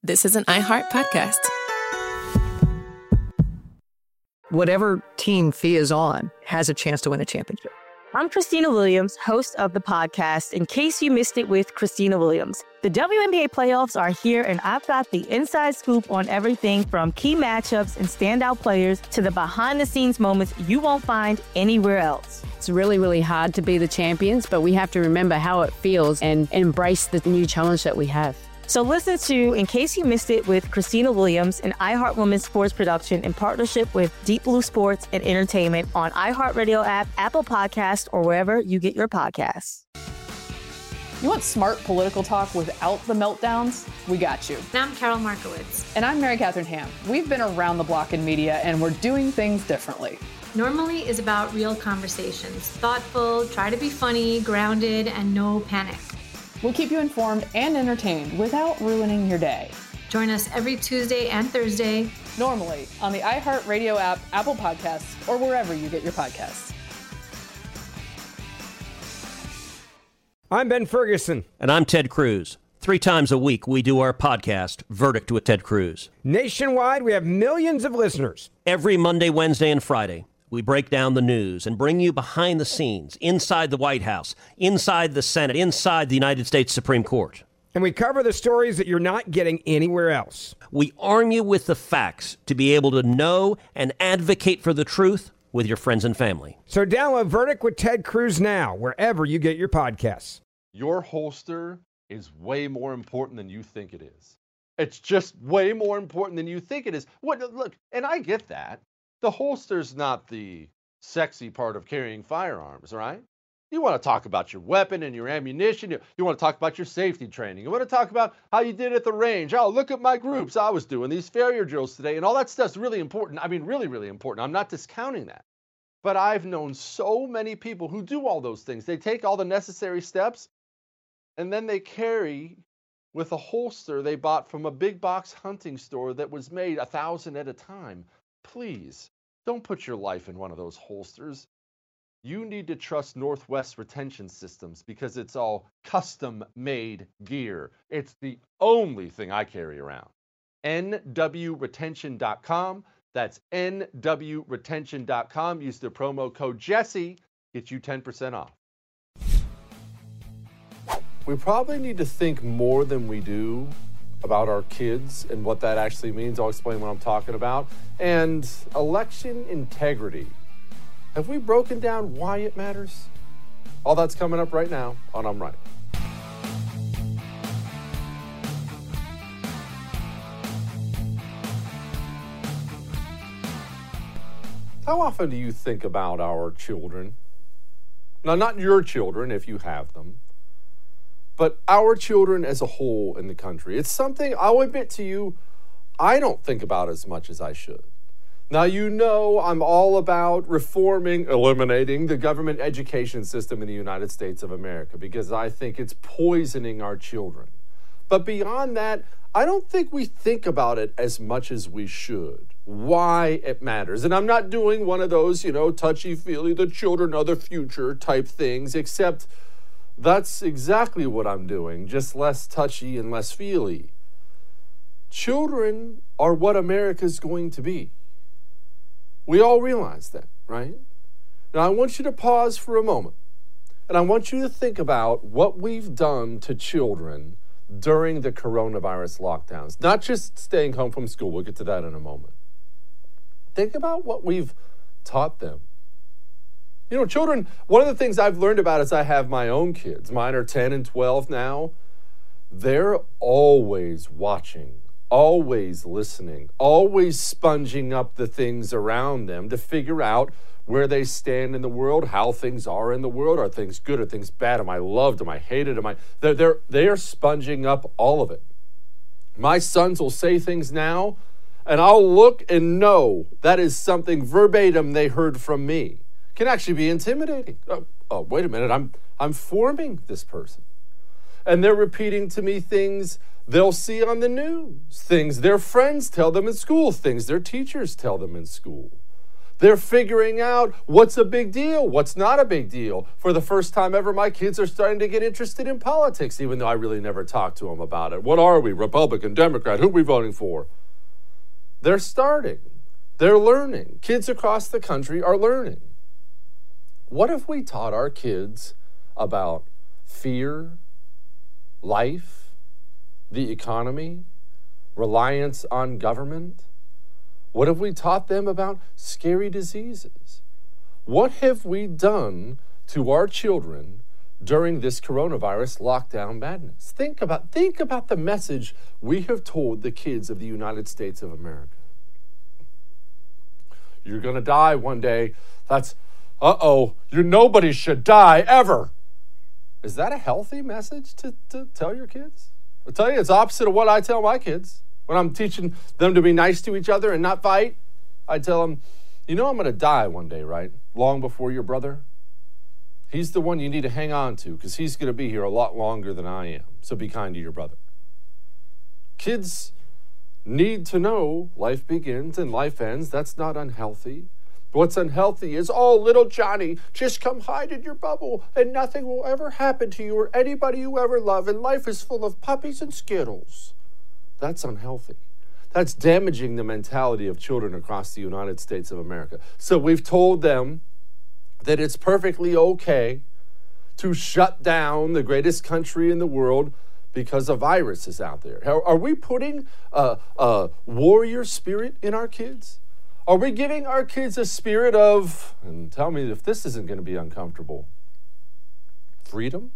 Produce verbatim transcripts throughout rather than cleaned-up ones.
this is an iHeart podcast. Whatever team Thea is on has a chance to win a championship. I'm Christina Williams, host of the podcast, In Case You Missed It with Christina Williams. The W N B A playoffs are here, and I've got the inside scoop on everything from key matchups and standout players to the behind-the-scenes moments you won't find anywhere else. It's really, really hard to be the champions, but we have to remember how it feels and embrace the new challenge that we have. So listen to In Case You Missed It with Christina Williams, an iHeart Women's Sports production in partnership with Deep Blue Sports and Entertainment on iHeartRadio app, Apple Podcasts, or wherever you get your podcasts. You want smart political talk without the meltdowns? We got you. And I'm Carol Markowitz. And I'm Mary Catherine Ham. We've been around the block in media, and we're doing things differently. Normally is about real conversations. Thoughtful, try to be funny, grounded, and no panic. We'll keep you informed and entertained without ruining your day. Join us every Tuesday and Thursday. Normally on the iHeartRadio app, Apple Podcasts, or wherever you get your podcasts. I'm Ben Ferguson. And I'm Ted Cruz. Three times a week, we do our podcast, Verdict with Ted Cruz. Nationwide, we have millions of listeners. Every Monday, Wednesday, and Friday, we break down the news and bring you behind the scenes, inside the White House, inside the Senate, inside the United States Supreme Court. And we cover the stories that you're not getting anywhere else. We arm you with the facts to be able to know and advocate for the truth with your friends and family. So download Verdict with Ted Cruz now, wherever you get your podcasts. Your holster is way more important than you think it is. It's just way more important than you think it is. What, look, and I get that. The holster's not the sexy part of carrying firearms, right? You want to talk about your weapon and your ammunition. You, you want to talk about your safety training. You want to talk about how you did at the range. Oh, look at my groups. I was doing these failure drills today. And all that stuff's really important. I mean, really, really important. I'm not discounting that. But I've known so many people who do all those things. They take all the necessary steps, and then they carry with a holster they bought from a big box hunting store that was made a thousand at a time. Please, don't put your life in one of those holsters. You need to trust Northwest Retention Systems because it's all custom-made gear. It's the only thing I carry around. N W retention dot com. That's N W retention dot com. Use the promo code Jesse. Get you ten percent off. We probably need to think more than we do about our kids and what that actually means. I'll explain what I'm talking about. And election integrity. Have we broken down why it matters? All that's coming up right now on I'm Right. How often do you think about our children? Now, not your children if you have them, but our children as a whole in the country. It's something I'll admit to you, I don't think about as much as I should. Now, you know I'm all about reforming, eliminating the government education system in the United States of America because I think it's poisoning our children. But beyond that, I don't think we think about it as much as we should, why it matters. And I'm not doing one of those, you know, touchy-feely, the children are the future type things, except that's exactly what I'm doing, just less touchy and less feely. Children are what America's going to be. We all realize that, right? Now, I want you to pause for a moment, and I want you to think about what we've done to children during the coronavirus lockdowns, not just staying home from school. We'll get to that in a moment. Think about what we've taught them. You know, children, one of the things I've learned about as I have my own kids, mine are ten and twelve now, they're always watching, always listening, always sponging up the things around them to figure out where they stand in the world, how things are in the world. Are things good? Are things bad? Am I loved? Am I hated? Am I? They're, they're, they're sponging up all of it. My sons will say things now, and I'll look and know that is something verbatim they heard from me. Can actually be intimidating. Oh, oh, wait a minute, I'm I'm forming this person. And they're repeating to me things they'll see on the news, things their friends tell them in school, things their teachers tell them in school. They're figuring out what's a big deal, what's not a big deal. For the first time ever, my kids are starting to get interested in politics, even though I really never talked to them about it. What are we, Republican, Democrat? Who are we voting for? They're starting. They're learning. Kids across the country are learning. What if we taught our kids about fear, life, the economy, reliance on government? What have we taught them about scary diseases? What have we done to our children during this coronavirus lockdown madness? Think about, think about the message we have told the kids of the United States of America. You're going to die one day. That's, uh-oh, you nobody should die ever. Is that a healthy message to, to tell your kids? I'll tell you, it's opposite of what I tell my kids. When I'm teaching them to be nice to each other and not fight, I tell them, you know I'm going to die one day, right? Long before your brother. He's the one you need to hang on to because he's going to be here a lot longer than I am. So be kind to your brother. Kids need to know life begins and life ends. That's not unhealthy. What's unhealthy is, oh, little Johnny, just come hide in your bubble and nothing will ever happen to you or anybody you ever love, and life is full of puppies and Skittles. That's unhealthy. That's damaging the mentality of children across the United States of America. So we've told them that it's perfectly okay to shut down the greatest country in the world because a virus is out there. Are, are we putting a, a warrior spirit in our kids? Are we giving our kids a spirit of, and tell me if this isn't going to be uncomfortable, freedom?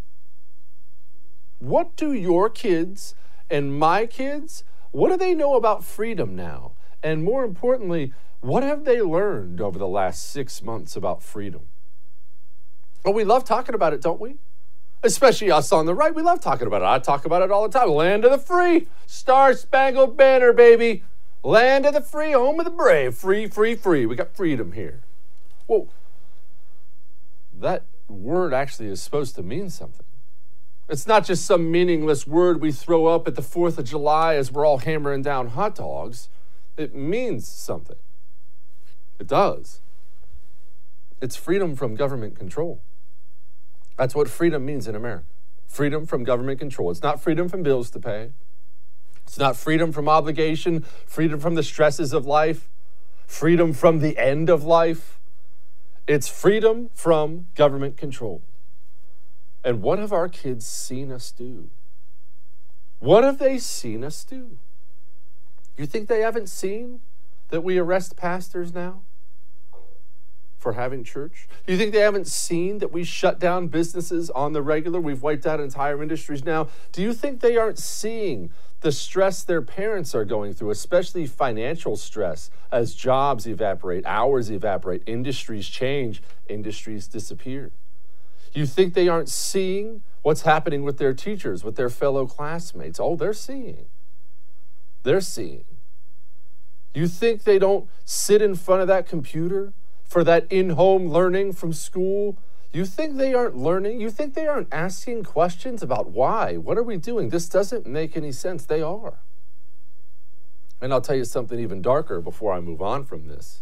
What do your kids and my kids, what do they know about freedom now? And more importantly, what have they learned over the last six months about freedom? Well, we love talking about it, don't we? Especially us on the right. We love talking about it. I talk about it all the time. Land of the free. Star-Spangled Banner, baby. Land of the free, home of the brave. Free, free, free. We got freedom here. Well, that word actually is supposed to mean something. It's not just some meaningless word we throw up at the fourth of July as we're all hammering down hot dogs. It means something. It does. It's freedom from government control. That's what freedom means in America. Freedom from government control. It's not freedom from bills to pay. It's not freedom from obligation, freedom from the stresses of life, freedom from the end of life. It's freedom from government control. And what have our kids seen us do? What have they seen us do? You think they haven't seen that we arrest pastors now for having church? You think they haven't seen that we shut down businesses on the regular? We've wiped out entire industries now. Do you think they aren't seeing the stress their parents are going through, especially financial stress, as jobs evaporate, hours evaporate, industries change, industries disappear? You think they aren't seeing what's happening with their teachers, with their fellow classmates? Oh, they're seeing. They're seeing. You think they don't sit in front of that computer for that in-home learning from school? You think they aren't learning? You think they aren't asking questions about why? What are we doing? This doesn't make any sense. They are. And I'll tell you something even darker before I move on from this.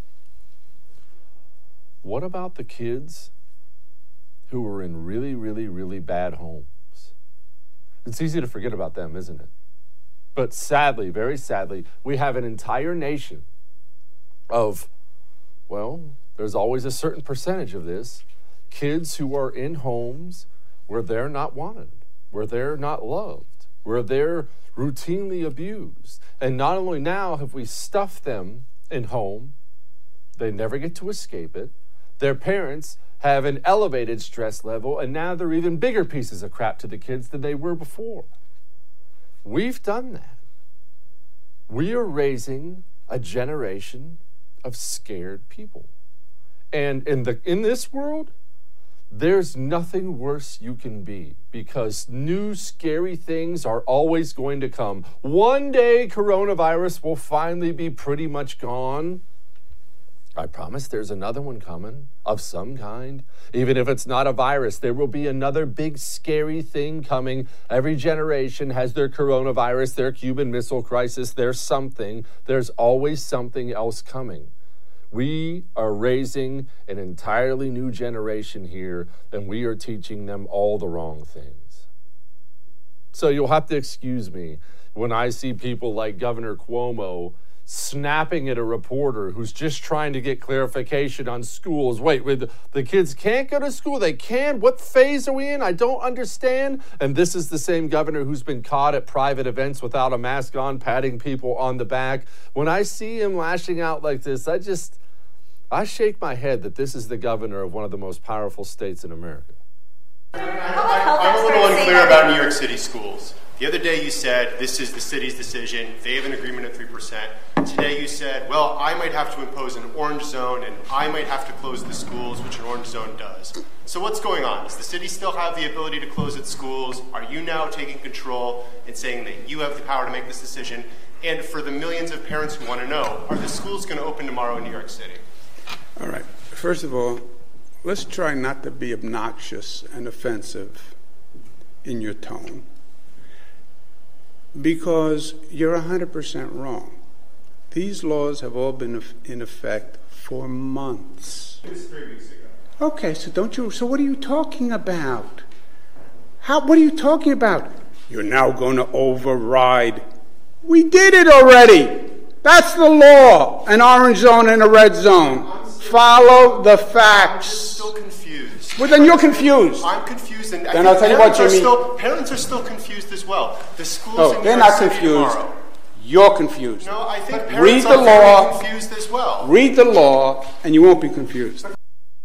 What about the kids who are in really, really, really bad homes? It's easy to forget about them, isn't it? But sadly, very sadly, we have an entire nation of, well, there's always a certain percentage of this, kids who are in homes where they're not wanted, where they're not loved, where they're routinely abused. And not only now have we stuffed them in home, they never get to escape it. Their parents have an elevated stress level, and now they're even bigger pieces of crap to the kids than they were before. We've done that. We are raising a generation of scared people. And in the in this world, there's nothing worse you can be, because new scary things are always going to come. One day, coronavirus will finally be pretty much gone. I promise there's another one coming of some kind. Even if it's not a virus, there will be another big scary thing coming. Every generation has their coronavirus, their Cuban Missile Crisis, there's something. There's always something else coming. We are raising an entirely new generation here, and we are teaching them all the wrong things. So you'll have to excuse me when I see people like Governor Cuomo snapping at a reporter who's just trying to get clarification on schools. Wait, wait, the kids can't go to school? They can? What phase are we in? I don't understand. And this is the same governor who's been caught at private events without a mask on, patting people on the back. When I see him lashing out like this, I just, I shake my head that this is the governor of one of the most powerful states in America. I, I, I'm a little unclear about New York City schools. The other day you said this is the city's decision. They have an agreement at three percent. Today you said, well, I might have to impose an orange zone and I might have to close the schools, which an orange zone does. So what's going on? Does the city still have the ability to close its schools? Are you now taking control and saying that you have the power to make this decision? And for the millions of parents who want to know, are the schools going to open tomorrow in New York City? All right. First of all, let's try not to be obnoxious and offensive in your tone, because you're one hundred percent wrong. These laws have all been in effect for months. It was three weeks ago. Okay, so don't you, so what are you talking about? How, what are you talking about? You're now going to override. We did it already. That's the law. An orange zone and a red zone. Follow the facts. I'm still confused. Well, then you're confused. I'm confused, and I then think I'll tell you parents what, are Jimmy. Still, parents are still confused as well. The schools Oh, in New they're York not City confused. tomorrow. You're confused. No, I think Read parents the are law. very confused as well. Read the law, and you won't be confused. Does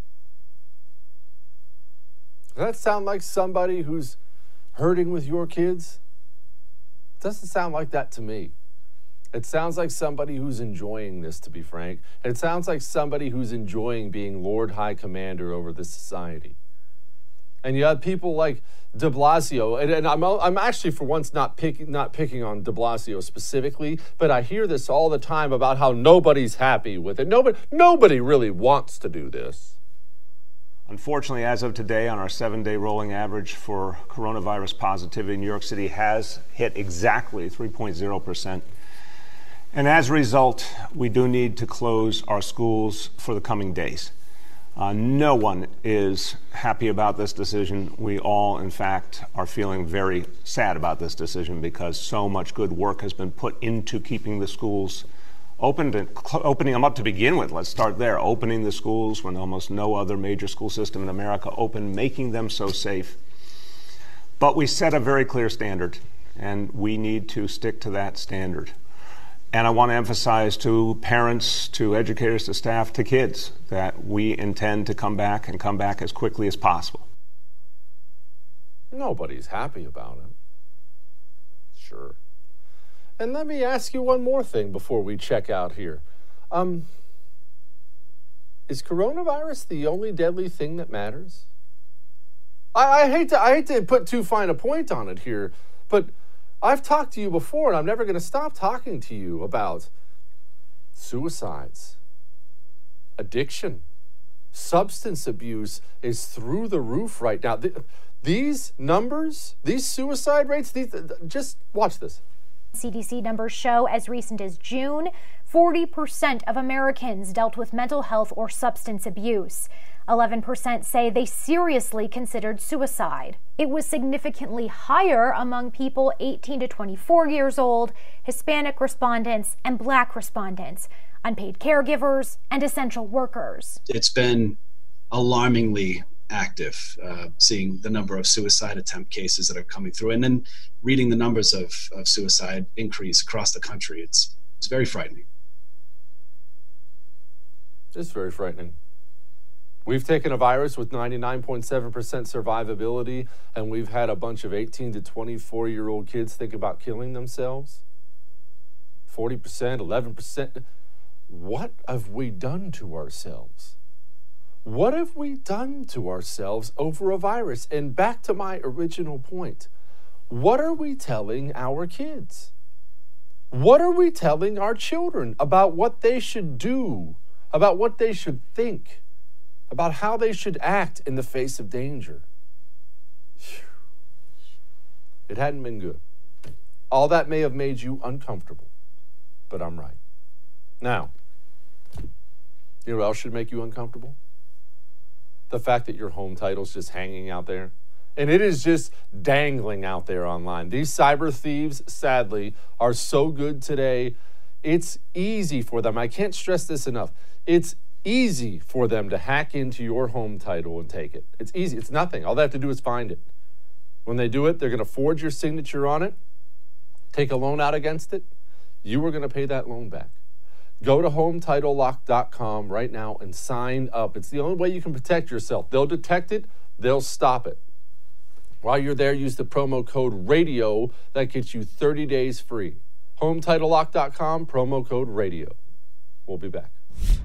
that sound like somebody who's hurting with your kids? It doesn't sound like that to me. It sounds like somebody who's enjoying this, to be frank. It sounds like somebody who's enjoying being Lord High Commander over this society. And you have people like de Blasio, and, and I'm, I'm actually for once not, pick, not picking on de Blasio specifically, but I hear this all the time about how nobody's happy with it. Nobody, nobody really wants to do this. Unfortunately, as of today, on our seven-day rolling average for coronavirus positivity, New York City has hit exactly three point zero percent. And as a result, we do need to close our schools for the coming days. Uh, no one is happy about this decision. We all, in fact, are feeling very sad about this decision because so much good work has been put into keeping the schools open, and opening them up to begin with. Let's start there. Opening the schools when almost no other major school system in America opened, making them so safe. But we set a very clear standard, and we need to stick to that standard. And I want to emphasize to parents, to educators, to staff, to kids, that we intend to come back and come back as quickly as possible. Nobody's happy about it. Sure. And let me ask you one more thing before we check out here. Um, is coronavirus the only deadly thing that matters? I, I hate to I hate to put too fine a point on it here, but I've talked to you before, and I'm never going to stop talking to you about suicides, addiction, substance abuse is through the roof right now. These numbers, these suicide rates, these, just watch this. C D C numbers show as recent as June, forty percent of Americans dealt with mental health or substance abuse. eleven percent say they seriously considered suicide. It was significantly higher among people eighteen to twenty-four years old, Hispanic respondents, and Black respondents, unpaid caregivers, and essential workers. It's been alarmingly active, uh, seeing the number of suicide attempt cases that are coming through, and then reading the numbers of, of suicide increase across the country. It's, it's very frightening. It's very frightening. We've taken a virus with ninety-nine point seven percent survivability, and we've had a bunch of eighteen to twenty-four-year-old kids think about killing themselves. forty percent, eleven percent. What have we done to ourselves? What have we done to ourselves over a virus? And back to my original point, what are we telling our kids? What are we telling our children about what they should do, about what they should think, about how they should act in the face of danger? Whew. It hadn't been good. All that may have made you uncomfortable, but I'm right. Now, You know what else should make you uncomfortable? The fact that your home title's just hanging out there. And it is just dangling out there online. These cyber thieves, sadly, are so good today. It's easy for them. I can't stress this enough. It's easy for them to hack into your home title and take it. It's easy. It's nothing. All they have to do is find it. When they do it, they're going to forge your signature on it, take a loan out against it. You are going to pay that loan back. Go to home title lock dot com right now and sign up. It's the only way you can protect yourself. They'll detect it. They'll stop it. While you're there, use the promo code RADIO. That gets you thirty days free. home title lock dot com, promo code RADIO. We'll be back.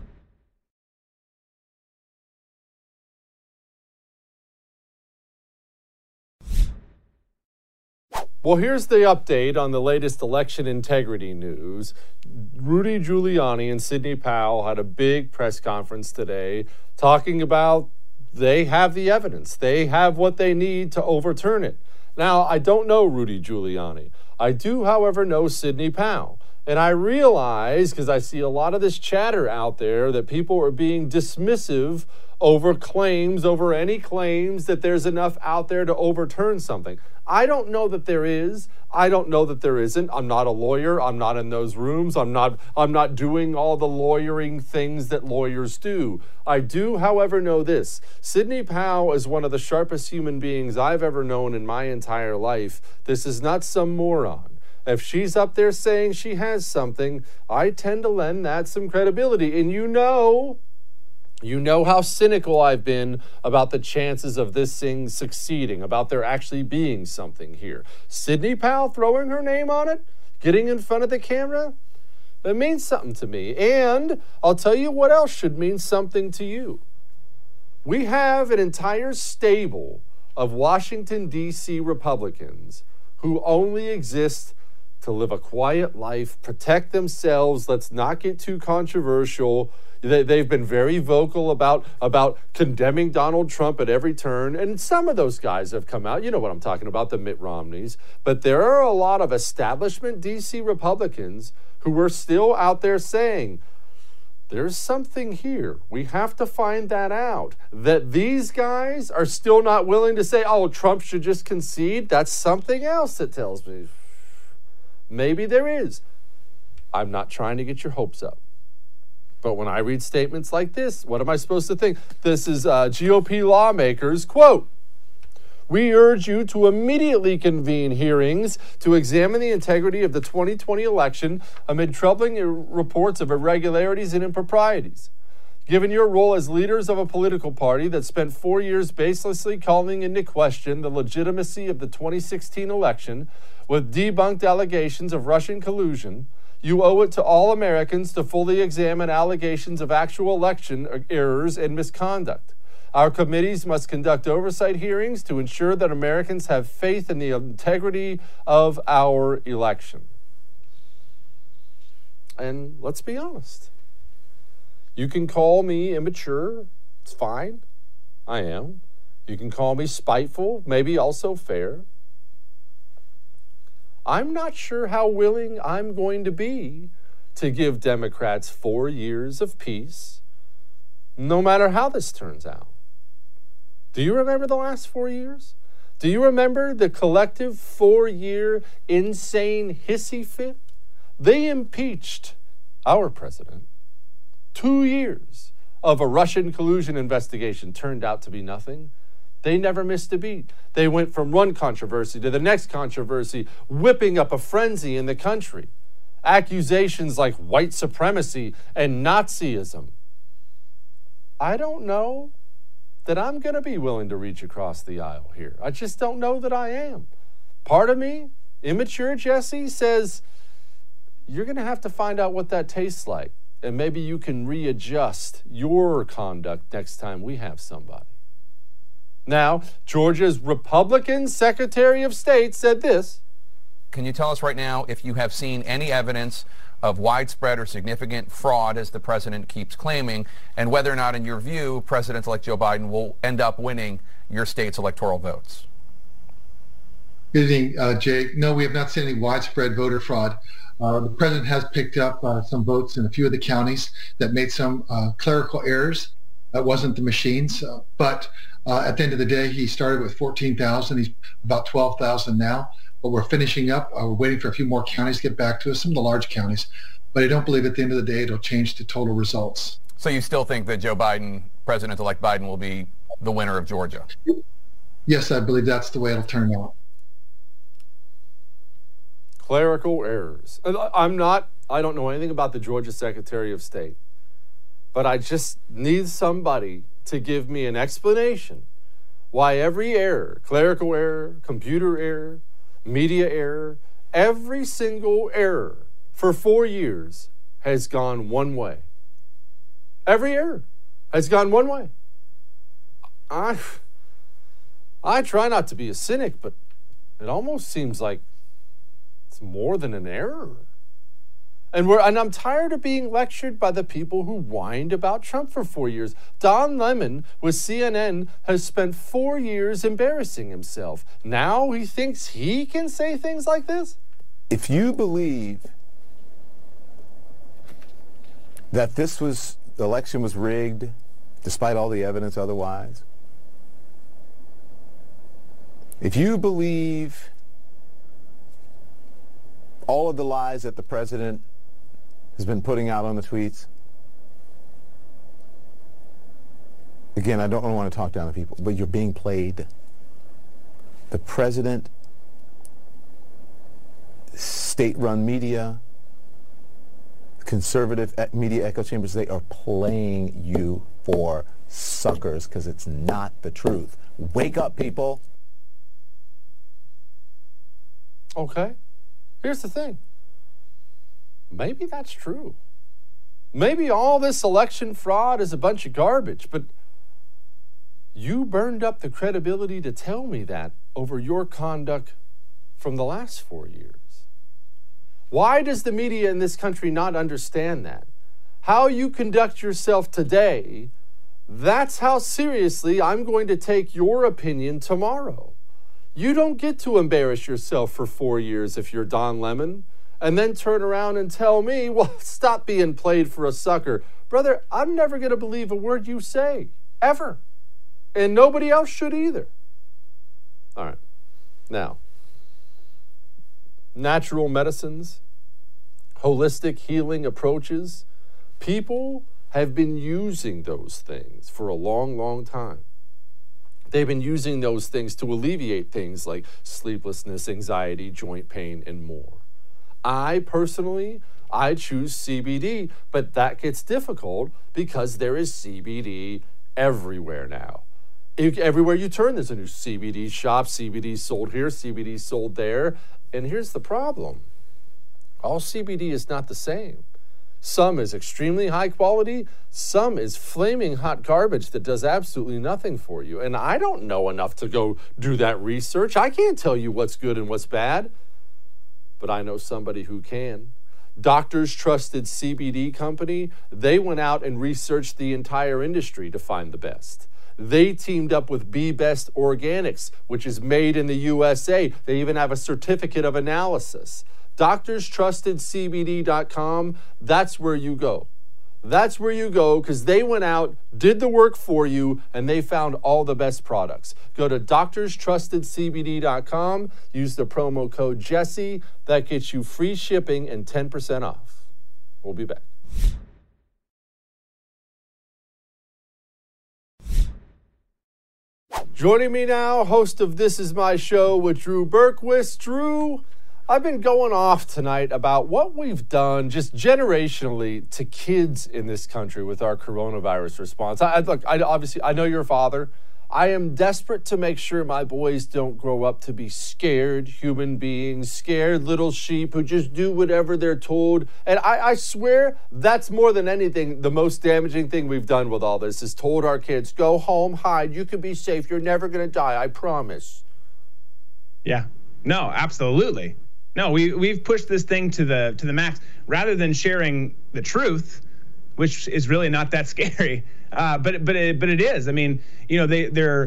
Well, here's the update on the latest election integrity news. Rudy Giuliani and Sidney Powell had a big press conference today talking about they have the evidence. They have what they need to overturn it. Now, I don't know Rudy Giuliani. I do, however, know Sidney Powell. And I realize, because I see a lot of this chatter out there, that people are being dismissive over claims, over any claims that there's enough out there to overturn something. I don't know that there is. I don't know that there isn't. I'm not a lawyer. I'm not in those rooms. I'm not, I'm not doing all the lawyering things that lawyers do. I do, however, know this. Sidney Powell is one of the sharpest human beings I've ever known in my entire life. This is not some moron. If she's up there saying she has something, I tend to lend that some credibility. And you know... You know how cynical I've been about the chances of this thing succeeding, about there actually being something here. Sidney Powell throwing her name on it, getting in front of the camera, that means something to me. And I'll tell you what else should mean something to you. We have an entire stable of Washington, D C Republicans who only exist to live a quiet life, protect themselves, let's not get too controversial. They, they've been very vocal about, about condemning Donald Trump at every turn, and some of those guys have come out. You know what I'm talking about, the Mitt Romneys. But there are a lot of establishment D C Republicans who are still out there saying, there's something here. We have to find that out. That these guys are still not willing to say, oh, Trump should just concede, that's something else that tells me. Maybe there is. I'm not trying to get your hopes up. But when I read statements like this, what am I supposed to think? This is uh, G O P lawmakers, quote, "We urge you to immediately convene hearings to examine the integrity of the twenty twenty election amid troubling reports of irregularities and improprieties. Given your role as leaders of a political party that spent four years baselessly calling into question the legitimacy of the twenty sixteen election with debunked allegations of Russian collusion, you owe it to all Americans to fully examine allegations of actual election errors and misconduct. Our committees must conduct oversight hearings to ensure that Americans have faith in the integrity of our election." And let's be honest. You can call me immature. It's fine. I am. You can call me spiteful, maybe also fair. I'm not sure how willing I'm going to be to give Democrats four years of peace, no matter how this turns out. Do you remember the last four years? Do you remember the collective four-year insane hissy fit? They impeached our president. Two years of a Russian collusion investigation turned out to be nothing. They never missed a beat. They went from one controversy to the next controversy, whipping up a frenzy in the country. Accusations like white supremacy and Nazism. I don't know that I'm going to be willing to reach across the aisle here. I just don't know that I am. Part of me, immature Jesse, says, you're going to have to find out what that tastes like. And maybe you can readjust your conduct next time we have somebody. Now, Georgia's Republican Secretary of State said this. Can you tell us right now if you have seen any evidence of widespread or significant fraud, as the president keeps claiming, and whether or not, in your view, President-elect Joe Biden will end up winning your state's electoral votes? Good evening, uh, Jake. No, we have not seen any widespread voter fraud. Uh, the president has picked up uh, some votes in a few of the counties that made some uh, clerical errors. That wasn't the machines, uh, but uh, at the end of the day, he started with fourteen thousand. He's about twelve thousand now, but we're finishing up. Uh, we're waiting for a few more counties to get back to us, some of the large counties. But I don't believe at the end of the day it'll change the total results. So you still think that Joe Biden, President-elect Biden, will be the winner of Georgia? Yes, I believe that's the way it'll turn out. Clerical errors. I'm not, I don't know anything about the Georgia Secretary of State, but I just need somebody to give me an explanation why every error, clerical error, computer error, media error, every single error for four years has gone one way. Every error has gone one way. I, I try not to be a cynic, but it almost seems like it's more than an error. And we're and I'm tired of being lectured by the people who whined about Trump for four years. Don Lemon with C N N has spent four years embarrassing himself. Now he thinks he can say things like this? If you believe that this was, the election was rigged, despite all the evidence otherwise, if you believe all of the lies that the president has been putting out on the tweets, again, I don't want to talk down to people, but you're being played. The president, state-run media, conservative media echo chambers, they are playing you for suckers because it's not the truth. Wake up, people. Okay. Here's the thing. Maybe that's true. Maybe all this election fraud is a bunch of garbage, but you burned up the credibility to tell me that over your conduct from the last four years. Why does the media in this country not understand that? How you conduct yourself today, that's how seriously I'm going to take your opinion tomorrow. You don't get to embarrass yourself for four years if you're Don Lemon and then turn around and tell me, well, stop being played for a sucker. Brother, I'm never going to believe a word you say, ever. And nobody else should either. All right. Now, natural medicines, holistic healing approaches, people have been using those things for a long, long time. They've been using those things to alleviate things like sleeplessness, anxiety, joint pain, and more. I personally, I choose C B D, but that gets difficult because there is C B D everywhere now. Everywhere you turn, there's a new C B D shop, C B D sold here, C B D sold there. And here's the problem. All C B D is not the same. Some is extremely high quality. Some is flaming hot garbage that does absolutely nothing for you. And I don't know enough to go do that research. I can't tell you what's good and what's bad. But I know somebody who can. Doctors Trusted C B D Company, they went out and researched the entire industry to find the best. They teamed up with Be Best Organics, which is made in the U S A. They even have a certificate of analysis. doctors trusted C B D dot com, that's where you go. That's where you go because they went out, did the work for you, and they found all the best products. Go to doctors trusted C B D dot com, use the promo code Jesse. That gets you free shipping and ten percent off. We'll be back. Joining me now, host of This Is My Show with Drew Berquist. Drew, I've been going off tonight about what we've done just generationally to kids in this country with our coronavirus response. I, look, I, obviously, I know you're a father. I am desperate to make sure my boys don't grow up to be scared human beings, scared little sheep who just do whatever they're told. And I, I swear that's more than anything, the most damaging thing we've done with all this is told our kids, go home, hide, you can be safe, you're never going to die, I promise. Yeah, no, absolutely. No, we, we've pushed this thing to the to the max rather than sharing the truth, which is really not that scary. Uh, but but it, but it is. I mean, you know, they they're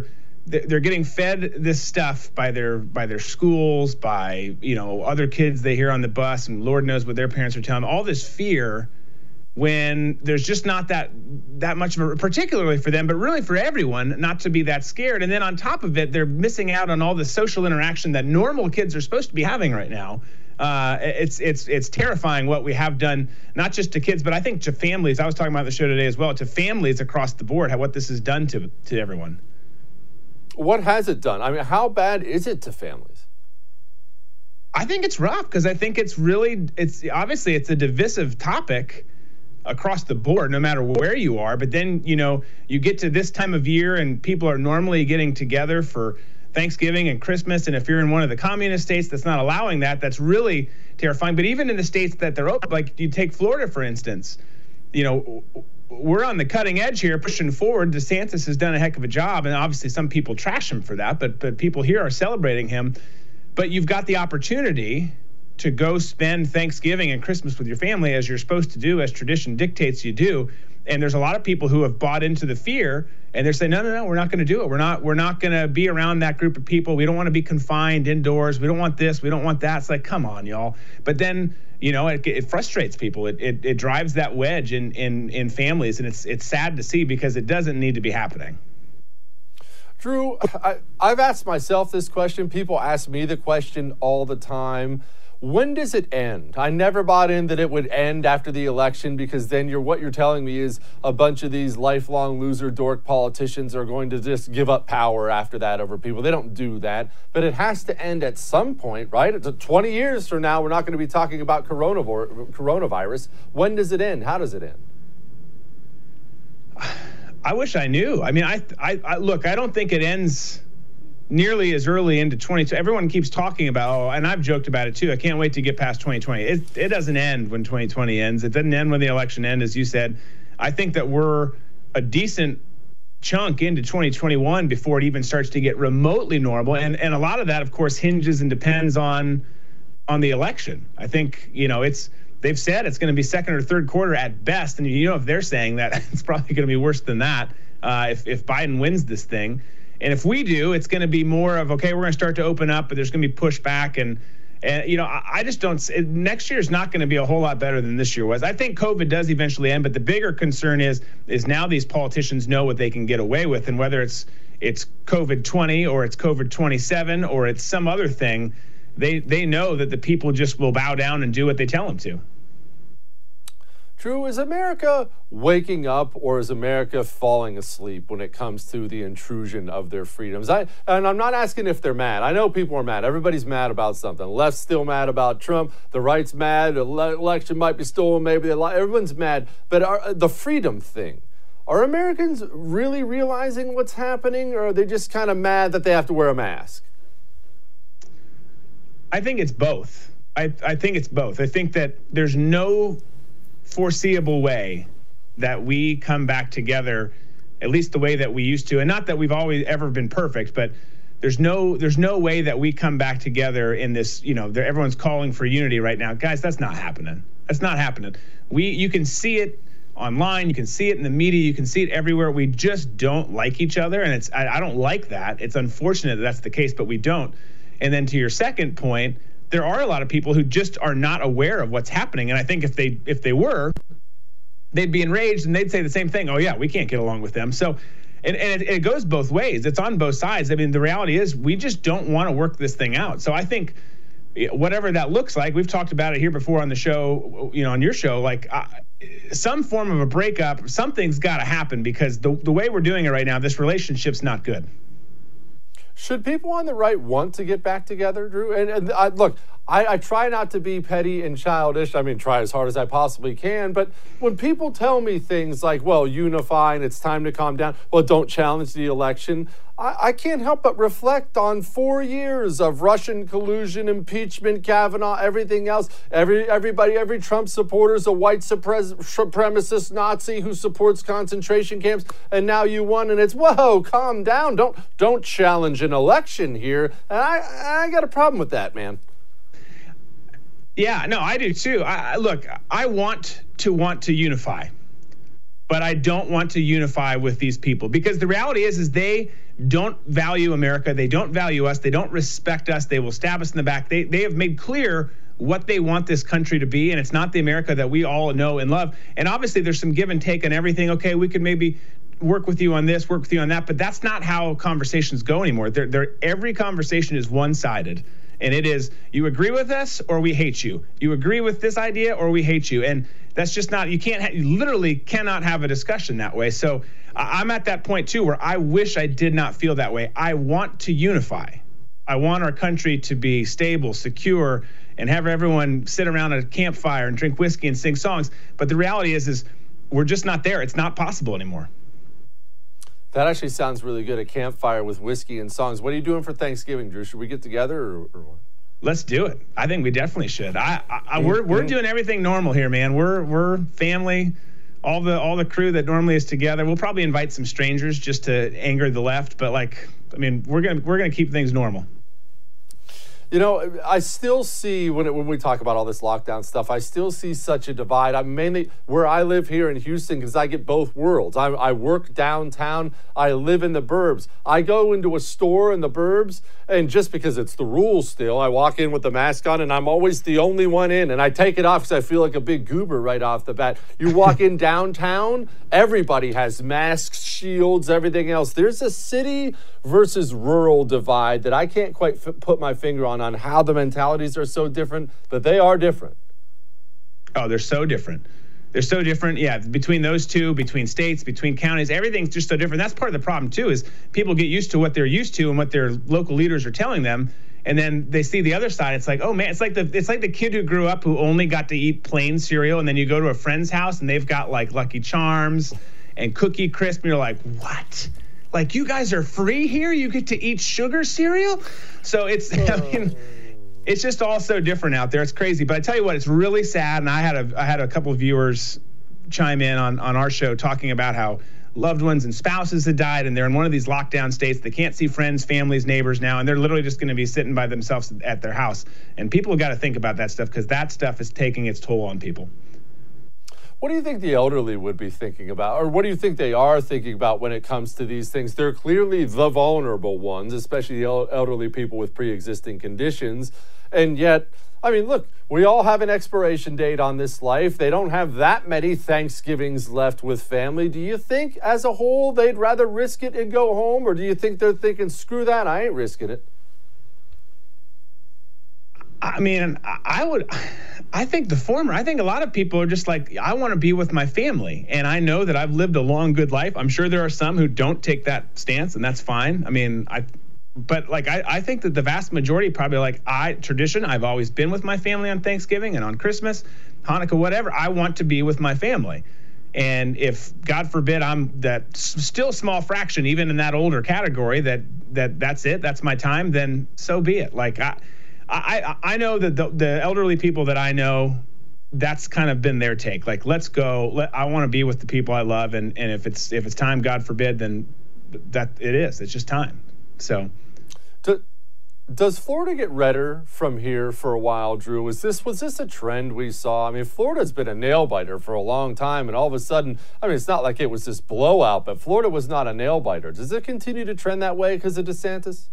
they're getting fed this stuff by their by their schools, by, you know, other kids they hear on the bus, and Lord knows what their parents are telling them. All this fear, when there's just not that that much of a, particularly for them, but really for everyone, not to be that scared. And then on top of it, they're missing out on all the social interaction that normal kids are supposed to be having right now. Uh, it's it's it's terrifying what we have done, not just to kids, but I think to families. I was talking about the show today as well, to families across the board, how what this has done to to everyone. What has it done? I mean, how bad is it to families? I think it's rough because I think it's really, it's obviously it's a divisive topic across the board, no matter where you are. But then, you know, you get to this time of year and people are normally getting together for Thanksgiving and Christmas. And if you're in one of the communist states that's not allowing that, that's really terrifying. But even in the states that they're open, like you take Florida, for instance, you know, we're on the cutting edge here, pushing forward. DeSantis has done a heck of a job, and obviously some people trash him for that, but but people here are celebrating him. But you've got the opportunity to go spend Thanksgiving and Christmas with your family as you're supposed to do, as tradition dictates you do. And there's a lot of people who have bought into the fear, and they're saying, no, no, no, we're not going to do it. We're not we're not going to be around that group of people. We don't want to be confined indoors. We don't want this. We don't want that. It's like, come on, y'all. But then, you know, it, it frustrates people. It, it it drives that wedge in in in families, and it's it's sad to see because it doesn't need to be happening. Drew, I, I've asked myself this question. People ask me the question all the time. When does it end? I never bought in that it would end after the election, because then you're what you're telling me is a bunch of these lifelong loser dork politicians are going to just give up power after that over people. They don't do that. But it has to end at some point, right? It's twenty years from now, we're not going to be talking about coronavirus. When does it end? How does it end? I wish I knew. I mean, I, I, I look, I don't think it ends nearly as early into twenty twenty. Everyone keeps talking about, oh, and I've joked about it too. I can't wait to get past twenty twenty. It, it doesn't end when twenty twenty ends. It doesn't end when the election ends, as you said. I think that we're a decent chunk into twenty twenty-one before it even starts to get remotely normal. And and a lot of that, of course, hinges and depends on on the election. I think, you know, it's they've said it's going to be second or third quarter at best. And, you know, if they're saying that, it's probably going to be worse than that uh, if, if Biden wins this thing. And if we do, it's going to be more of, okay, we're going to start to open up, but there's going to be pushback. And, and you know, I, I just don't, it, next year is not going to be a whole lot better than this year was. I think COVID does eventually end, but the bigger concern is, is now these politicians know what they can get away with. And whether it's, it's COVID twenty or it's COVID twenty-seven or it's some other thing, they, they know that the people just will bow down and do what they tell them to. Drew, is America waking up, or is America falling asleep when it comes to the intrusion of their freedoms? I, and I'm not asking if they're mad. I know people are mad. Everybody's mad about something. The left's still mad about Trump. The right's mad. The election might be stolen. Maybe they lie. Everyone's mad. But are, the freedom thing, are Americans really realizing what's happening, or are they just kind of mad that they have to wear a mask? I think it's both. I, I think it's both. I think that there's no foreseeable way that we come back together, at least the way that we used to. And not that we've always ever been perfect, but there's no there's no way that we come back together in this, you know, everyone's calling for unity right now. Guys, that's not happening. That's not happening. We you can see it online, you can see it in the media, you can see it everywhere. We just don't like each other, and it's I, I don't like that. It's unfortunate that that's the case, but we don't. And then to your second point, there are a lot of people who just are not aware of what's happening. And I think if they if they were, they'd be enraged and they'd say the same thing. Oh, yeah, we can't get along with them. So and, and it, it goes both ways. It's on both sides. I mean, the reality is we just don't want to work this thing out. So I think whatever that looks like, we've talked about it here before on the show, you know, on your show, like uh, some form of a breakup, something's got to happen, because the, the way we're doing it right now, this relationship's not good. Should people on the right want to get back together, Drew? And, and I, look, I, I try not to be petty and childish. I mean, try as hard as I possibly can. But when people tell me things like, well, unify and it's time to calm down, well, don't challenge the election, I, I can't help but reflect on four years of Russian collusion, impeachment, Kavanaugh, everything else. Every everybody, every Trump supporter is a white supre- supremacist Nazi who supports concentration camps. And now you won, and it's, whoa, calm down. Don't don't challenge an election here. And I, I got a problem with that, man. Yeah, no, I do too. I, look, I want to want to unify, but I don't want to unify with these people, because the reality is, is they don't value America. They don't value us. They don't respect us. They will stab us in the back. They they have made clear what they want this country to be, and it's not the America that we all know and love. And obviously there's some give and take on everything. Okay, we could maybe work with you on this, work with you on that, but that's not how conversations go anymore. They're, they're, every conversation is one-sided, and it is, you agree with us or we hate you. You agree with this idea or we hate you. And that's just not, you can't, ha- you literally cannot have a discussion that way. So I'm at that point too, where I wish I did not feel that way. I want to unify. I want our country to be stable, secure, and have everyone sit around a campfire and drink whiskey and sing songs. But the reality is, is we're just not there. It's not possible anymore. That actually sounds really good, a campfire with whiskey and songs. What are you doing for Thanksgiving, Drew? Should we get together or, or what? Let's do it. I think we definitely should. I, I, I we're we're doing everything normal here, man. We're we're family, all the all the crew that normally is together. We'll probably invite some strangers just to anger the left, but like, I mean, we're gonna we're gonna keep things normal. You know, I still see, when, it, when we talk about all this lockdown stuff, I still see such a divide. I'm mainly where I live here in Houston because I get both worlds. I, I work downtown. I live in the burbs. I go into a store in the burbs, and just because it's the rules still, I walk in with the mask on, and I'm always the only one in, and I take it off because I feel like a big goober right off the bat. You walk in downtown, everybody has masks, shields, everything else. There's a city versus rural divide that I can't quite f- put my finger on, on how the mentalities are so different, but they are different. Oh, they're so different. They're so different. Yeah, between those two, between states, between counties, everything's just so different. That's part of the problem, too, is people get used to what they're used to and what their local leaders are telling them. And then they see the other side. It's like, oh, man, it's like the it's like the kid who grew up who only got to eat plain cereal. And then you go to a friend's house and they've got like Lucky Charms and Cookie Crisp. And you're like, what? Like, you guys are free here? You get to eat sugar cereal? So it's, I mean, it's just all so different out there. It's crazy. But I tell you what, it's really sad. And I had a I had a couple of viewers chime in on, on our show talking about how loved ones and spouses had died, and they're in one of these lockdown states. They can't see friends, families, neighbors now, and they're literally just going to be sitting by themselves at their house. And people have got to think about that stuff because that stuff is taking its toll on people. What do you think the elderly would be thinking about, or what do you think they are thinking about when it comes to these things? They're clearly the vulnerable ones, especially the elderly people with pre-existing conditions. And yet, I mean, look, we all have an expiration date on this life. They don't have that many Thanksgivings left with family. Do you think, as a whole, they'd rather risk it and go home, or do you think they're thinking, screw that, I ain't risking it? I mean, I would, I think the former. I think a lot of people are just like, I want to be with my family. And I know that I've lived a long, good life. I'm sure there are some who don't take that stance, and that's fine. I mean, I, but like, I, I think that the vast majority probably like, I, tradition, I've always been with my family on Thanksgiving and on Christmas, Hanukkah, whatever. I want to be with my family. And if, God forbid, I'm that s- still small fraction, even in that older category, that, that that's it, that's my time, then so be it. Like, I, I, I know that the, the elderly people that I know, that's kind of been their take. Like, let's go. Let, I want to be with the people I love, and, and if it's if it's time, God forbid, then that it is. It's just time. So, Do, does Florida get redder from here for a while, Drew? Was this was this a trend we saw? I mean, Florida's been a nail biter for a long time, and all of a sudden, I mean, it's not like it was this blowout, but Florida was not a nail biter. Does it continue to trend that way because of DeSantis?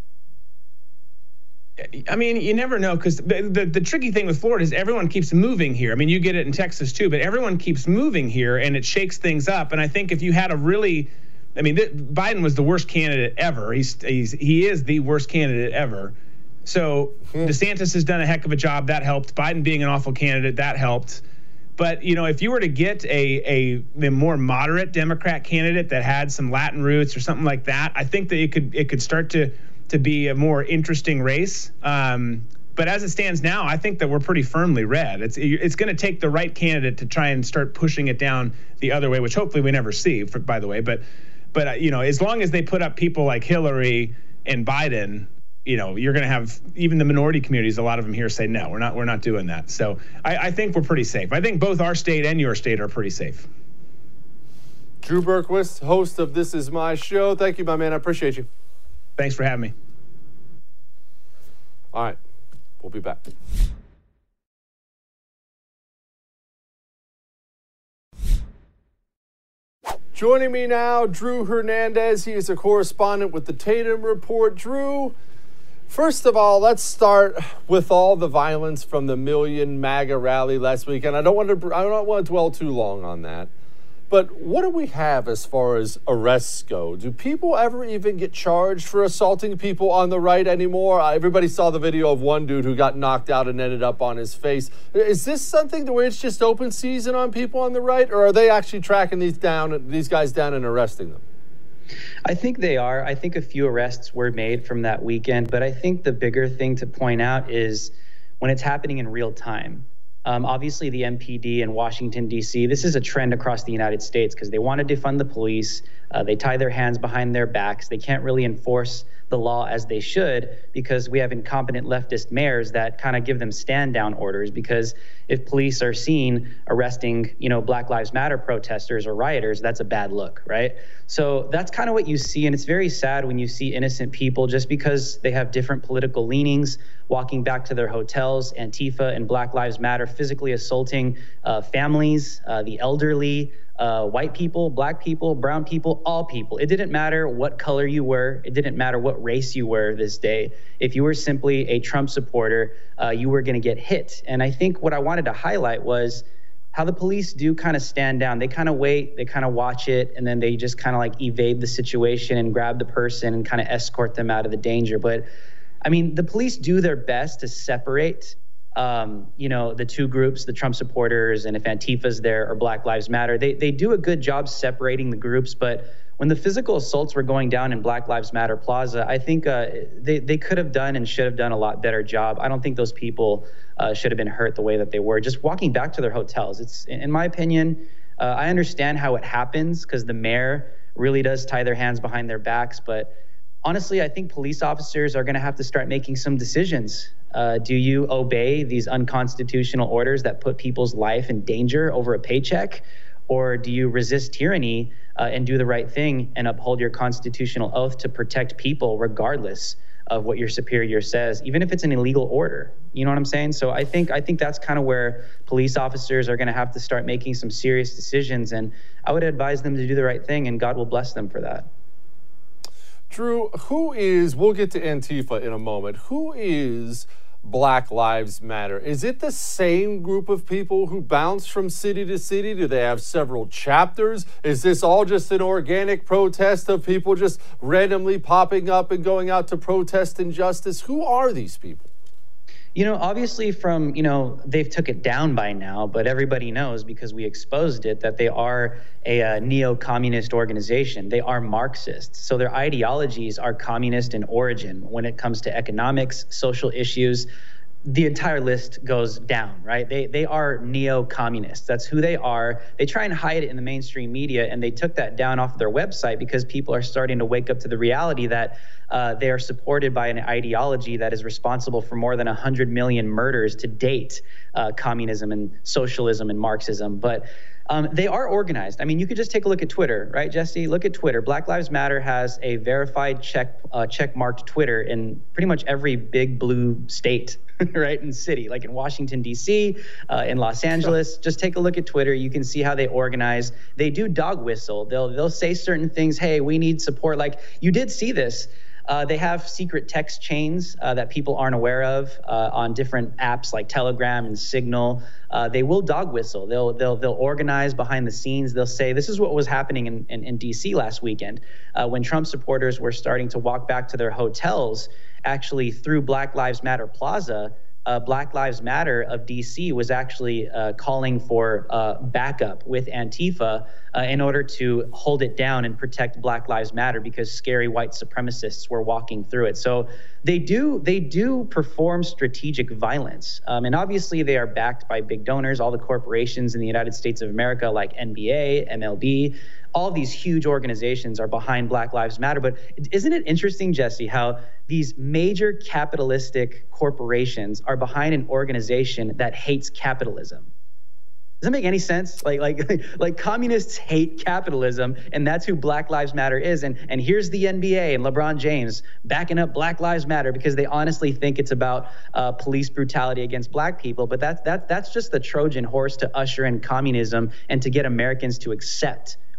I mean, you never know, because the, the the tricky thing with Florida is everyone keeps moving here. I mean, you get it in Texas too, but everyone keeps moving here, and it shakes things up. And I think if you had a really, I mean, th- Biden was the worst candidate ever. He's he's he is the worst candidate ever. So hmm. DeSantis has done a heck of a job. That helped. Biden being an awful candidate, that helped. But, you know, if you were to get a, a a more moderate Democrat candidate that had some Latin roots or something like that, I think that it could it could start to to be a more interesting race. Um, but as it stands now, I think that we're pretty firmly red. It's it's going to take the right candidate to try and start pushing it down the other way, which hopefully we never see, for, by the way. But, but uh, you know, as long as they put up people like Hillary and Biden, you know, you're going to have even the minority communities, a lot of them here say, no, we're not we're not doing that. So I, I think we're pretty safe. I think both our state and your state are pretty safe. Drew Berquist, host of This Is My Show. Thank you, my man. I appreciate you. Thanks for having me. All right. We'll be back. Joining me now, Drew Hernandez. He is a correspondent with the Tatum Report. Drew, first of all, let's start with all the violence from the Million MAGA rally last week. And I don't want to I don't want to dwell too long on that. But what do we have as far as arrests go? Do people ever even get charged for assaulting people on the right anymore? Everybody saw the video of one dude who got knocked out and ended up on his face. Is this something where it's just open season on people on the right, or are they actually tracking these down, these guys down and arresting them? I think they are. I think a few arrests were made from that weekend, but I think the bigger thing to point out is when it's happening in real time. Um, obviously, the M P D in Washington, D C, this is a trend across the United States because they want to defund the police. Uh, they tie their hands behind their backs. They can't really enforce the law as they should because we have incompetent leftist mayors that kind of give them stand down orders, because if police are seen arresting, you know, Black Lives Matter protesters or rioters, that's a bad look, right? So that's kind of what you see. And it's very sad when you see innocent people, just because they have different political leanings, walking back to their hotels, Antifa and Black Lives Matter physically assaulting uh, families, uh, the elderly, Uh, white people, black people, brown people, all people. It didn't matter what color you were. It didn't matter what race you were this day. If you were simply a Trump supporter, uh, you were going to get hit. And I think what I wanted to highlight was how the police do kind of stand down. They kind of wait, they kind of watch it, and then they just kind of like evade the situation and grab the person and kind of escort them out of the danger. But I mean, the police do their best to separate Um, you know, the two groups, the Trump supporters, and if Antifa's there or Black Lives Matter, they they do a good job separating the groups. But when the physical assaults were going down in Black Lives Matter Plaza, I think uh, they, they could have done and should have done a lot better job. I don't think those people uh, should have been hurt the way that they were, just walking back to their hotels. It's, in my opinion, uh, I understand how it happens because the mayor really does tie their hands behind their backs. But honestly, I think police officers are going to have to start making some decisions. Uh, do you obey these unconstitutional orders that put people's life in danger over a paycheck? Or do you resist tyranny uh, and do the right thing and uphold your constitutional oath to protect people regardless of what your superior says, even if it's an illegal order? You know what I'm saying? So I think I think that's kind of where police officers are going to have to start making some serious decisions. And I would advise them to do the right thing, and God will bless them for that. Drew, who is, we'll get to Antifa in a moment, who is Black Lives Matter? Is it the same group of people who bounce from city to city? Do they have several chapters? Is this all just an organic protest of people just randomly popping up and going out to protest injustice? Who are these people? You know, obviously from, you know, they've took it down by now, but everybody knows because we exposed it that they are a, a neo-communist organization. They are Marxists. So their ideologies are communist in origin when it comes to economics, social issues. The entire list goes down, right? They they are neo-communists. That's who they are. They try and hide it in the mainstream media, and they took that down off their website because people are starting to wake up to the reality that uh, they are supported by an ideology that is responsible for more than one hundred million murders to date, uh, communism and socialism and Marxism. But Um, they are organized. I mean, you could just take a look at Twitter, right, Jesse? Look at Twitter. Black Lives Matter has a verified check, uh, check-marked Twitter in pretty much every big blue state, right, and city, like in Washington, D C, uh, in Los Angeles. Just take a look at Twitter. You can see how they organize. They do dog whistle. They'll, they'll say certain things. Hey, we need support. Like, you did see this. Uh, they have secret text chains uh, that people aren't aware of uh, on different apps like Telegram and Signal. Uh, they will dog whistle. They'll they'll they'll organize behind the scenes. They'll say, this is what was happening in, in, in D C last weekend uh, when Trump supporters were starting to walk back to their hotels, actually through Black Lives Matter Plaza. Uh, Black Lives Matter of D C was actually uh, calling for uh, backup with Antifa uh, in order to hold it down and protect Black Lives Matter because scary white supremacists were walking through it. So they do they do perform strategic violence. Um, and obviously they are backed by big donors, all the corporations in the United States of America like N B A, M L B. All these huge organizations are behind Black Lives Matter. But isn't it interesting, Jesse, how these major capitalistic corporations are behind an organization that hates capitalism? Does that make any sense? Like, like, like communists hate capitalism, and that's who Black Lives Matter is. And and here's the N B A and LeBron James backing up Black Lives Matter because they honestly think it's about uh, police brutality against black people. But that's that that's just the Trojan horse to usher in communism and to get Americans to accept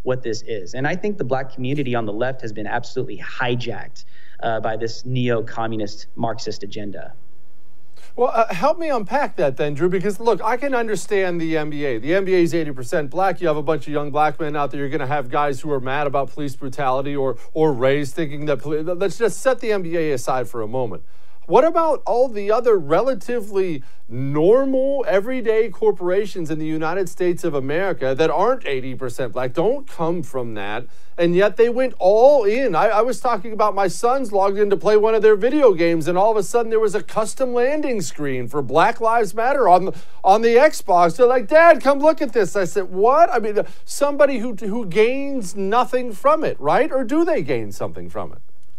what this is. And I think the black community on the left has been absolutely hijacked uh, by this neo-communist Marxist agenda. Well, uh, help me unpack that then, Drew, because look, I can understand the N B A. The N B A is eighty percent black. You have a bunch of young black men out there. You're going to have guys who are mad about police brutality or, or race, thinking that, poli- let's just set the N B A aside for a moment. What about all the other relatively normal, everyday corporations in the United States of America that aren't eighty percent black, don't come from that, and yet they went all in? I, I was talking about my sons logged in to play one of their video games, and all of a sudden there was a custom landing screen for Black Lives Matter on the, on the Xbox. They're like, Dad, come look at this. I said, what? I mean, somebody who, who gains nothing from it, right? Or do they gain something from it?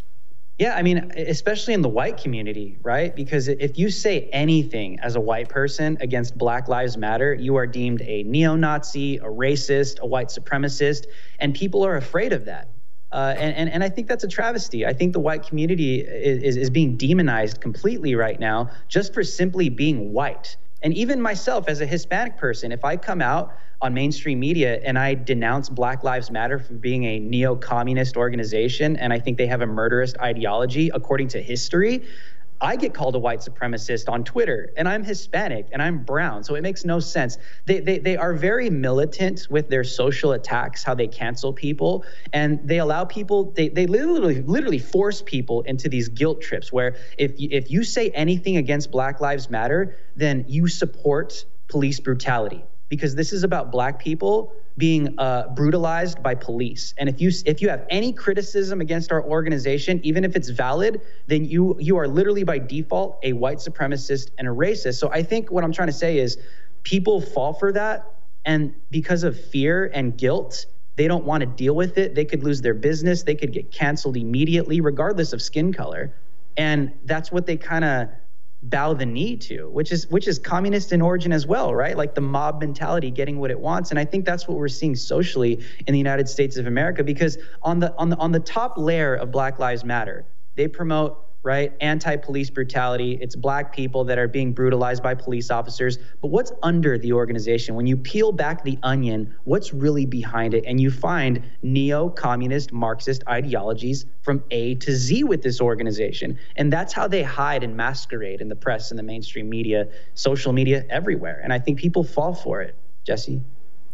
Yeah, I mean, especially in the white community, right? Because if you say anything as a white person against Black Lives Matter, you are deemed a neo-Nazi, a racist, a white supremacist, and people are afraid of that. Uh, and, and, and I think that's a travesty. I think the white community is, is being demonized completely right now just for simply being white. And even myself as a Hispanic person, if I come out on mainstream media and I denounce Black Lives Matter for being a neo-communist organization, and I think they have a murderous ideology according to history, I get called a white supremacist on Twitter, and I'm Hispanic and I'm brown, so it makes no sense. They, they, they are very militant with their social attacks, how they cancel people, and they allow people, they, they literally, literally force people into these guilt trips where if you, if you say anything against Black Lives Matter, then you support police brutality. Because this is about black people being uh, brutalized by police. And if you if you have any criticism against our organization, even if it's valid, then you you are literally by default a white supremacist and a racist. So I think what I'm trying to say is people fall for that, and because of fear and guilt, they don't want to deal with it. They could lose their business. They could get canceled immediately, regardless of skin color. And that's what they kind of bow the knee to, which is which is communist in origin as well, right? Like the mob mentality, getting what it wants. And I think that's what we're seeing socially in the United States of America, because on the on the on the top layer of Black Lives Matter, they promote, right, anti-police brutality. It's black people that are being brutalized by police officers. But what's under the organization? When you peel back the onion, what's really behind it? And you find neo-communist Marxist ideologies from A to Z with this organization. And that's how they hide and masquerade in the press and the mainstream media, social media, everywhere. And I think people fall for it. Jesse?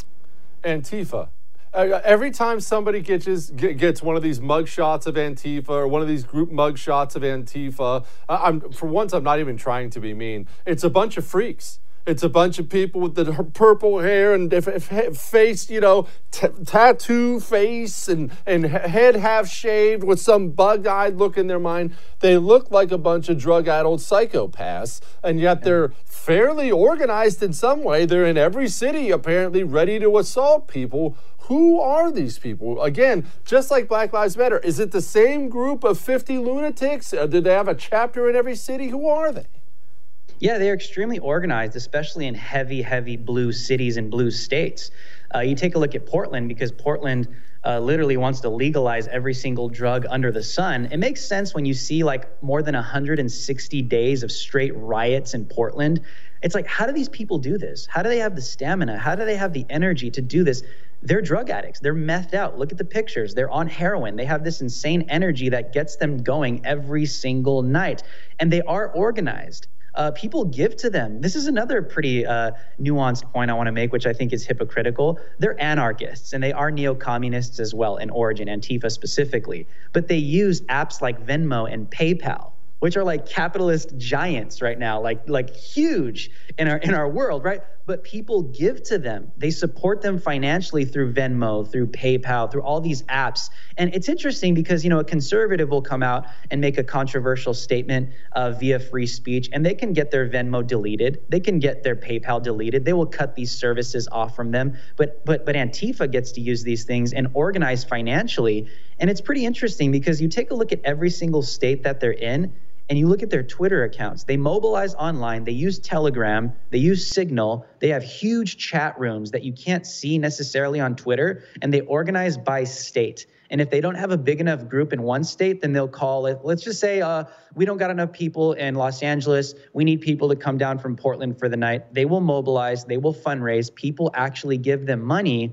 Antifa. Uh, every time somebody gets gets one of these mug shots of Antifa or one of these group mug shots of Antifa, uh, I'm for once I'm not even trying to be mean. It's a bunch of freaks. It's a bunch of people with the purple hair and if, if face, you know, t- tattoo face and, and head half shaved with some bug-eyed look in their mind. They look like a bunch of drug-addled psychopaths, and yet they're fairly organized in some way. They're in every city, apparently, ready to assault people. Who are these people? Again, just like Black Lives Matter, is it the same group of fifty lunatics? Uh, do they have a chapter in every city? Who are they? Yeah, they're extremely organized, especially in heavy, heavy blue cities and blue states. Uh, you take a look at Portland, because Portland uh, literally wants to legalize every single drug under the sun. It makes sense when you see like more than one hundred sixty days of straight riots in Portland. It's like, how do these people do this? How do they have the stamina? How do they have the energy to do this? They're drug addicts. They're methed out. Look at the pictures. They're on heroin. They have this insane energy that gets them going every single night. And they are organized. Uh, people give to them. This is another pretty uh, nuanced point I want to make, which I think is hypocritical. They're anarchists, and they are neo-communists as well in origin, Antifa specifically. But they use apps like Venmo and PayPal, which are like capitalist giants right now, like like huge in our in our world, right? But people give to them. They support them financially through Venmo, through PayPal, through all these apps. And it's interesting because, you know, a conservative will come out and make a controversial statement uh, via free speech, and they can get their Venmo deleted. They can get their PayPal deleted. They will cut these services off from them. But but but Antifa gets to use these things and organize financially. And it's pretty interesting because you take a look at every single state that they're in, and you look at their Twitter accounts. They mobilize online. They use Telegram. They use Signal. They have huge chat rooms that you can't see necessarily on Twitter, and they organize by state. And if they don't have a big enough group in one state, then they'll call it, let's just say uh, we don't got enough people in Los Angeles. We need people to come down from Portland for the night. They will mobilize. They will fundraise. People actually give them money.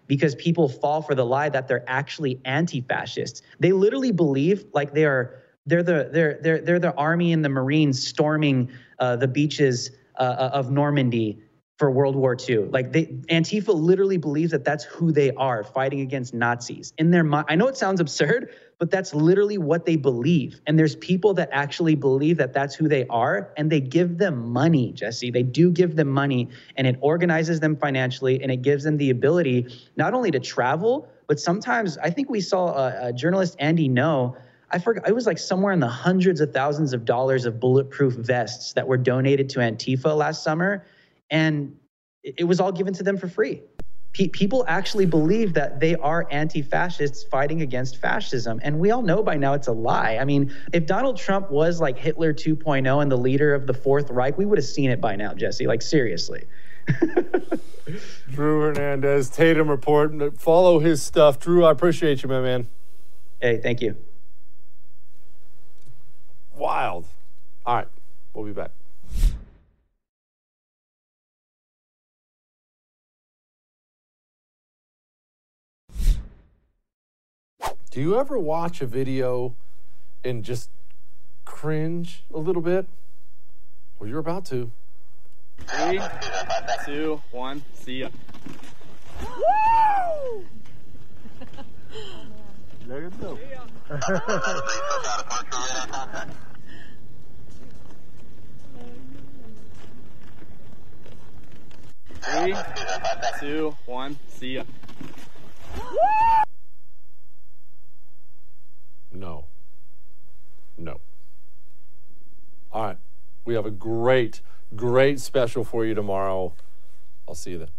because people fall for the lie that they're actually anti-fascists. They literally believe like they are they're the they're they're they're the army and the Marines storming uh, the beaches uh, of Normandy for World War Two. Like they Antifa literally believes that that's who they are, fighting against Nazis. In their mind, I know it sounds absurd, but that's literally what they believe. And there's people that actually believe that that's who they are, and they give them money, Jesse. They do give them money, and it organizes them financially, and it gives them the ability not only to travel, but sometimes I think we saw a, a journalist, Andy Ngo, I forgot, it was like somewhere in the hundreds of thousands of dollars of bulletproof vests that were donated to Antifa last summer, and it was all given to them for free. People actually believe that they are anti-fascists fighting against fascism. And we all know by now it's a lie. I mean, if Donald Trump was like Hitler two point oh and the leader of the Fourth Reich, we would have seen it by now, Jesse. Like, seriously. Drew Hernandez, Tatum Report. Follow his stuff. Drew, I appreciate you, my man. Hey, thank you. Wild. All right, we'll be back. Do you ever watch a video and just cringe a little bit? Well, you're about to. Three, two, one, see ya. Woo! There you go. Three, two, one, see ya. No. No. All right. We have a great, great special for you tomorrow. I'll see you then.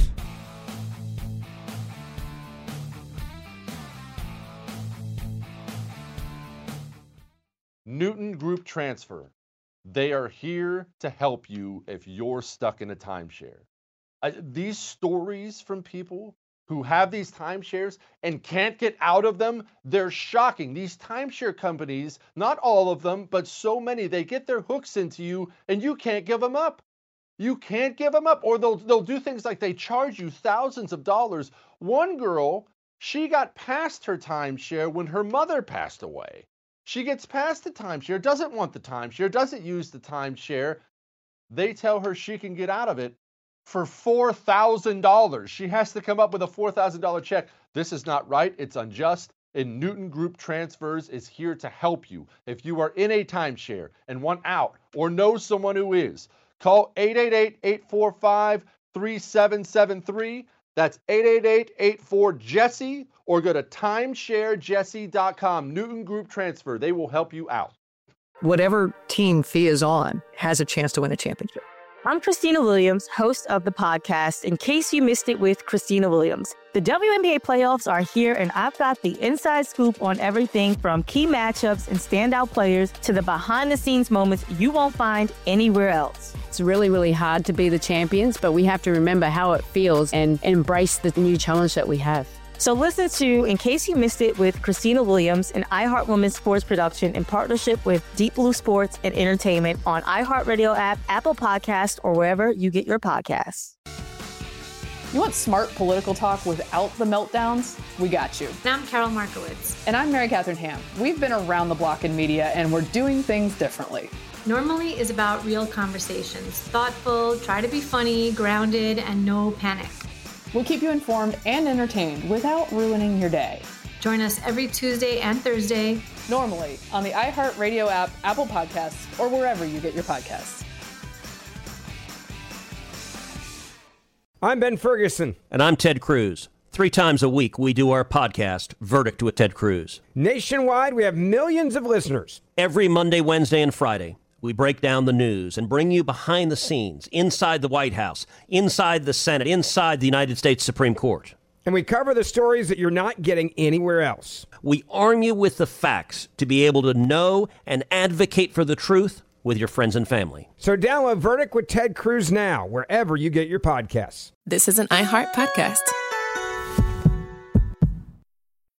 Newton Group Transfer. They are here to help you if you're stuck in a timeshare. Uh, these stories from people who have these timeshares and can't get out of them, they're shocking. These timeshare companies, not all of them, but so many, they get their hooks into you and you can't give them up. You can't give them up, or they'll, they'll do things like they charge you thousands of dollars. One girl, she got past her timeshare when her mother passed away. She gets past the timeshare, doesn't want the timeshare, doesn't use the timeshare. They tell her she can get out of it for four thousand dollars. She has to come up with a four thousand dollars check. This is not right. It's unjust. And Newton Group Transfers is here to help you. If you are in a timeshare and want out or know someone who is, call eight eight eight, eight four five, three seven seven three. That's eight eight eight, eight four, Jesse, or go to timeshare jesse dot com. Newton Group Transfer. They will help you out. Whatever team Fee is on has a chance to win a championship. I'm Christina Williams, host of the podcast, In Case You Missed It with Christina Williams. The W N B A playoffs are here, and I've got the inside scoop on everything from key matchups and standout players to the behind-the-scenes moments you won't find anywhere else. It's really, really hard to be the champions, but we have to remember how it feels and embrace the new challenge that we have. So listen to In Case You Missed It with Christina Williams, an iHeart Women's Sports production in partnership with Deep Blue Sports and Entertainment on iHeartRadio app, Apple Podcasts, or wherever you get your podcasts. You want smart political talk without the meltdowns? We got you. And I'm Carol Markowitz. And I'm Mary Catherine Ham. We've been around the block in media, and we're doing things differently. Normally is about real conversations. Thoughtful, try to be funny, grounded, and no panic. We'll keep you informed and entertained without ruining your day. Join us every Tuesday and Thursday. Normally on the iHeartRadio app, Apple Podcasts, or wherever you get your podcasts. I'm Ben Ferguson. And I'm Ted Cruz. Three times a week, we do our podcast, Verdict with Ted Cruz. Nationwide, we have millions of listeners. Every Monday, Wednesday, and Friday, we break down the news and bring you behind the scenes, inside the White House, inside the Senate, inside the United States Supreme Court. And we cover the stories that you're not getting anywhere else. We arm you with the facts to be able to know and advocate for the truth with your friends and family. So download Verdict with Ted Cruz now, wherever you get your podcasts. This is an iHeart podcast.